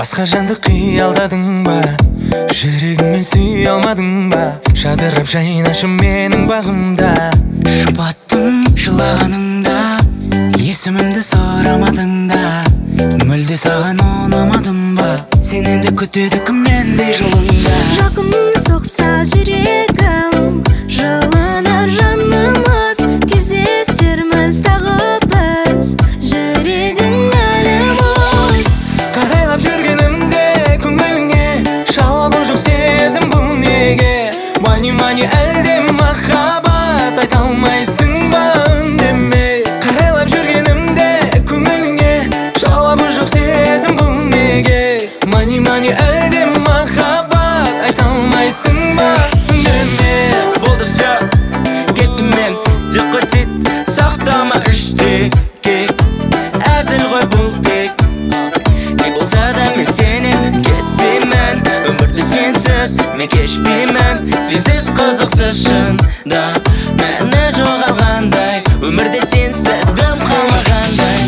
Басқа жанды қиялдадың ба, жүрегіңмен сүй алмадың ба? Жадырап жайнашы менің бағымда. Жұбаттым жылағаныңда, есімімді сұрамадың да. Мүлде саған ұнамадым ба, сен енді күтеді кім мендей жолыңда. Жақын соқса жүрегім, жылынар жанымыз, кездесерміз тағы біз, жүрегің әліміз. Қарайлап жүргенімде көңіліңе жауабы жоқ сезім бұл неге? Мани әлде махаббат айта алмайсың ба үндемей? Қарайлап жүргенімде көңіліңе жауабы жоқ сезім бұл неге? Мани әлде махаббат айта алмайсың ба үндемей? Болды все, кеттім мен, декотит, сақтама іштегі. Әзіл ғой бұл тек, не болса да мен сенен кетпеймін. Өмірді сенсіз мен кешпеймін, сенсіз қызықсыз шында мәні жоғалғандай, өмірде сенсіз дым қалмағандай.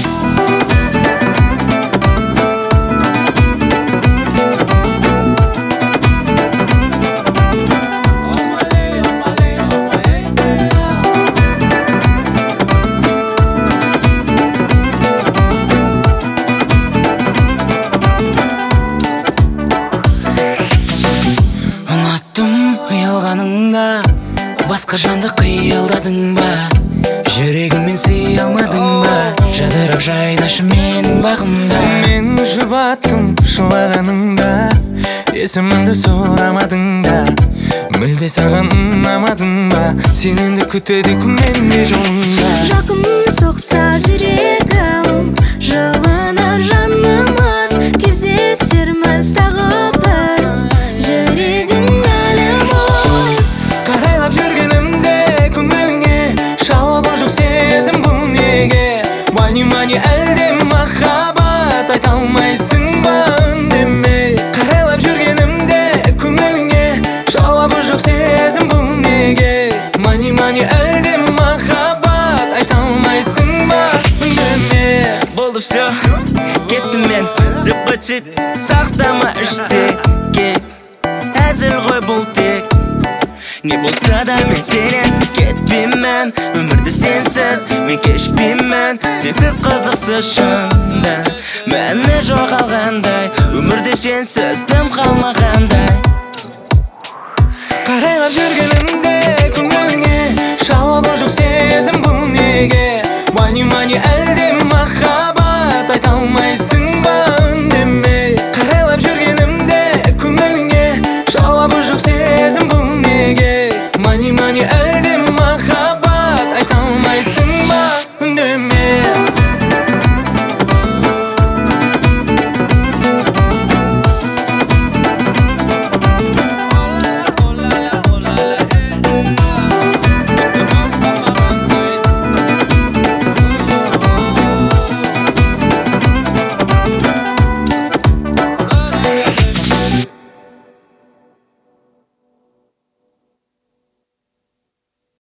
Ұялғаныңда, басқа жанды қиялдадың ба? Жүрегіммен сүй алмадың ба? Жадырап жайнашы менің бағымда. Мен жұбаттым жылағаныңда, есімімді сұрамадың да. Мүлде саған ұнамадың ба, сен енді күтеді кім мендей жолыңда. Жақын соқса жүрегім, жылынар жанымыз, кездесерміз тағы біз, жүрегің әліміз. Қарайлап жүргенімде көңіліңе жауабы жоқ сезім бұл неге? Мани әлде махаббат айта алмайсың ба үндемей? Қарайлап жүргенімде көңіліңе жауабы жоқ сезім бұл неге? Мани әлде махаббат айта алмайсың ба үндемей? Болды все, кеттім мен, декотит, сақтама іштегі. Әзіл ғой бұл тек, не болса да мен сенен кетпеймін. Өмірді сенсіз мен кешпеймін, сенсіз қызықсыз шында мәні жоғалғандай, өмірде сенсіз дым қалмағандай. Қарайлап жүргенімде көңіліңе жауабы жоқ сезім бұл неге? Мани әлде махаббат айта алмайсың